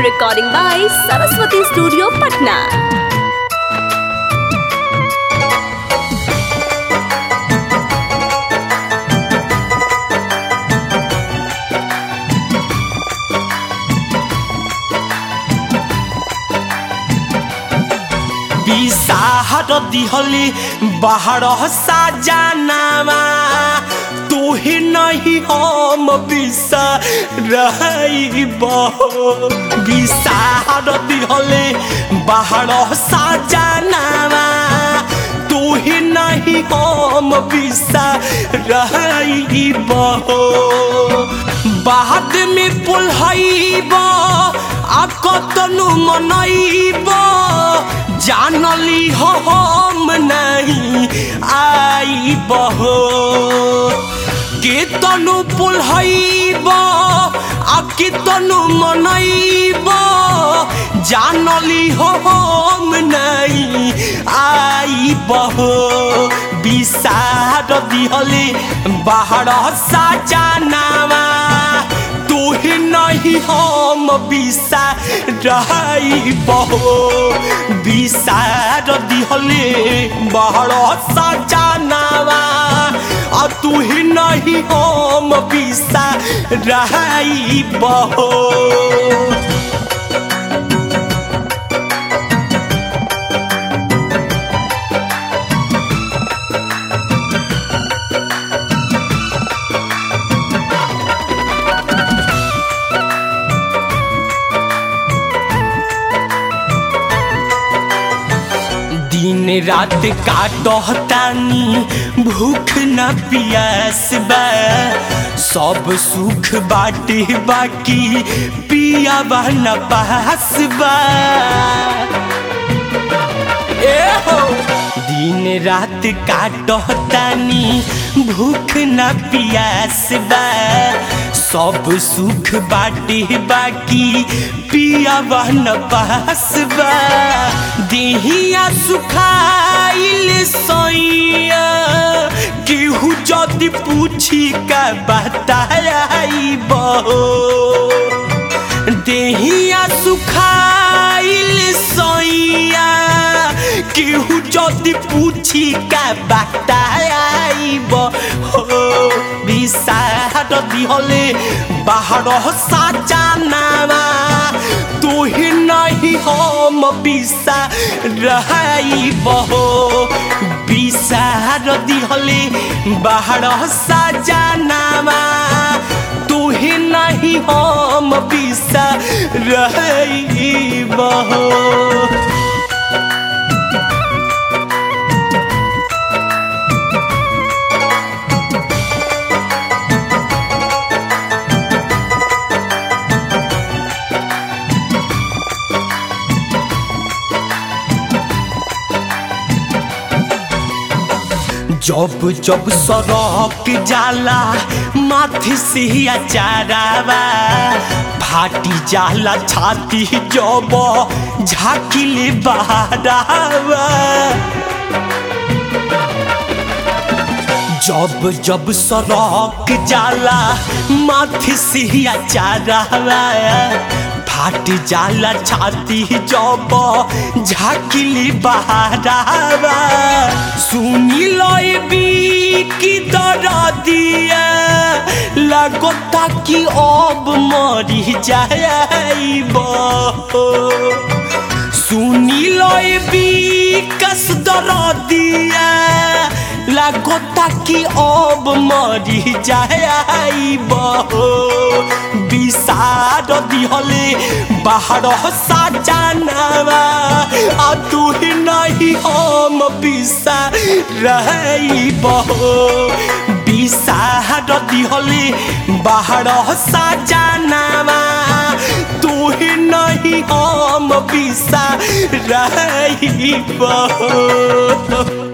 Recording by Saraswati Studio, Patna. बिसाहर दिहली बाहर साजानावा तोहे नहीं हम बिसाहर दिहले बाहर साजानावा तोहे नहीं हम बाद में पुलहब आ कतनु मनइब जानली हम नहीं आइब केतनु पुलहब आ केतनु मनइब जानली हम नहीं आइब बिसार दिहले बाहर साजानावा तोहे नहीं हम बिसार दिहले बाहर साजानावा आ तोहे नहीं हम बिसार दिन रात काटतानी भूख न पियास बा सब सुख बाटे बाकी पियावा न पास बा दिन रात काटतानी भूख न पियास बा सब सुख बाटे बाकी पियावा न पास बा देहिया सुखाइल सैया केहू जदि पूछी का बताइब देहिया सुखाइल सैया केहू जदि पूछी का बताइब बिसार दिहले बाहर साजानावा तोहे नहीं हम बिसार दिहले बाहर साजानावा तोहे नहीं हम बिसार जब जब सड़क जाला माथे से अचारावा फाटी जाला छाती जब झाकिले बहारावा जब जब सड़क जाला माथे से अचारावा फाट जाला छाती जब झाकिली बहारावा सुनी लइबी की दरदिया लगता कि अब मरी जाइब सुनी लइबी कस दरदिया लगता कि अब मरी जाइब बिसार दिहले बाहर साजानावा आ तोहे नहीं हम बिसार दिहले बाहर साजानावा तोहे नहीं हम बिसार